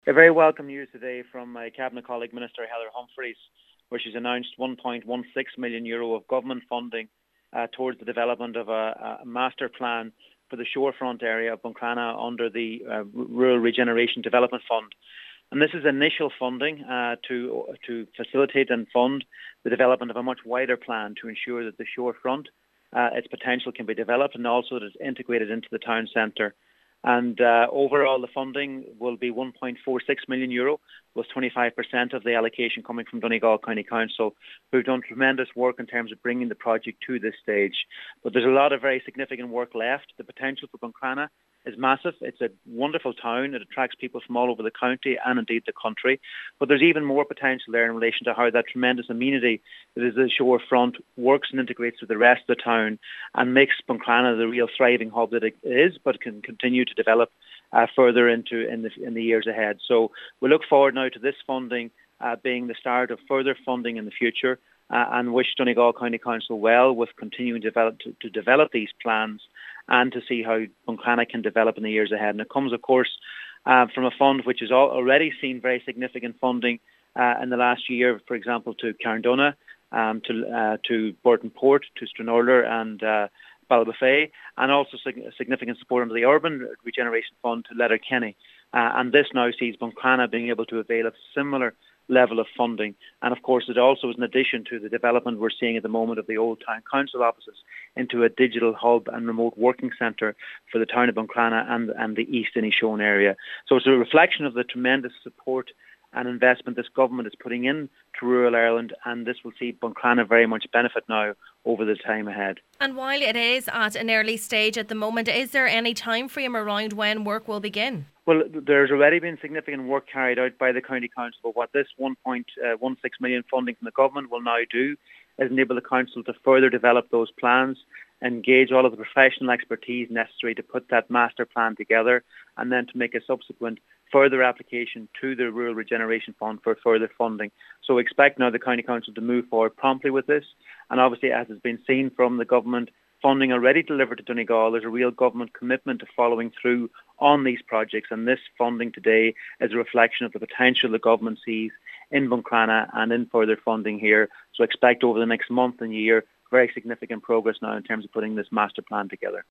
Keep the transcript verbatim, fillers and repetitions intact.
A very welcome news today from my Cabinet colleague, Minister Heather Humphreys, where she's announced one point one six million euro of government funding uh, towards the development of a, a master plan for the shorefront area of Buncrana under the uh, Rural Regeneration Development Fund. And this is initial funding uh, to to facilitate and fund the development of a much wider plan to ensure that the shorefront, uh, its potential can be developed, and also that it's integrated into the town centre. And uh, overall, the funding will be one point four six million euro, with twenty-five percent of the allocation coming from Donegal County Council, who've done tremendous work in terms of bringing the project to this stage. But there's a lot of very significant work left. The potential for Buncrana is massive. It's a wonderful town. It attracts people from all over the county and indeed the country. But there's even more potential there in relation to how that tremendous amenity that is the shorefront works and integrates with the rest of the town and makes Buncrana the real thriving hub that it is, but can continue to develop uh, further into in the, in the years ahead. So we look forward now to this funding uh, being the start of further funding in the future uh, and wish Donegal County Council well with continuing to develop, to, to develop these plans and to see how Buncrana can develop in the years ahead. And it comes, of course, uh, from a fund which has already seen very significant funding uh, in the last year, for example, to Carndona, um, to uh, to Burton Port, to Stranorlar and uh, Ballybofey, and also sig- significant support under the Urban Regeneration Fund to Letterkenny. Uh, and this now sees Buncrana being able to avail of similar level of funding. And of course, it also is in addition to the development we're seeing at the moment of the old town council offices into a digital hub and remote working centre for the town of Buncrana and, and the East Inishowen area. So it's a reflection of the tremendous support and investment this government is putting in to rural Ireland, and this will see Buncrana very much benefit now over the time ahead. And while it is at an early stage at the moment, is there any time frame around when work will begin? Well, there's already been significant work carried out by the County Council, but what this one point one six million funding from the government will now do is enable the Council to further develop those plans, engage all of the professional expertise necessary to put that master plan together, and then to make a subsequent further application to the Rural Regeneration Fund for further funding. So we expect now the County Council to move forward promptly with this, and obviously, as has been seen from the government, funding already delivered to Donegal, there's a real government commitment to following through on these projects, and this funding today is a reflection of the potential the government sees in Buncrana and in further funding here. So expect over the next month and year very significant progress now in terms of putting this master plan together.